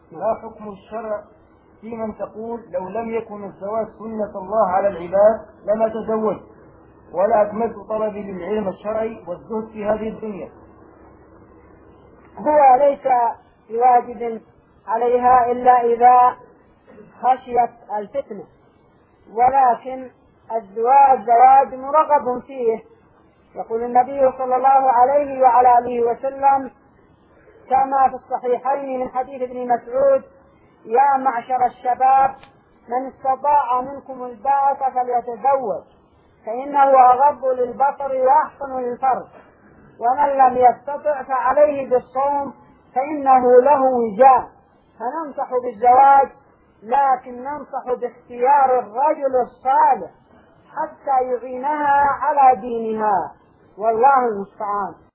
ما حكم الشرع في من تقول لو لم يكن الزواج سنة الله على العباد لما تزوج ولا أكملت طلبي للعلم الشرعي والزهد في هذه الدنيا؟ هو ليس بواجب عليها إلا إذا خشيت الفتنة، ولكن الزواج مرغب فيه. يقول النبي صلى الله عليه وعلى آله وسلم كما في الصحيحين من حديث ابن مسعود: يا معشر الشباب من استطاع منكم الباءة فليتزوج فإنه أغض للبصر وأحسن للفرج، ومن لم يستطع فعليه بالصوم فإنه له وجاء. فننصح بالزواج، لكن ننصح باختيار الرجل الصالح حتى يعينها على دينها، والله المستعان.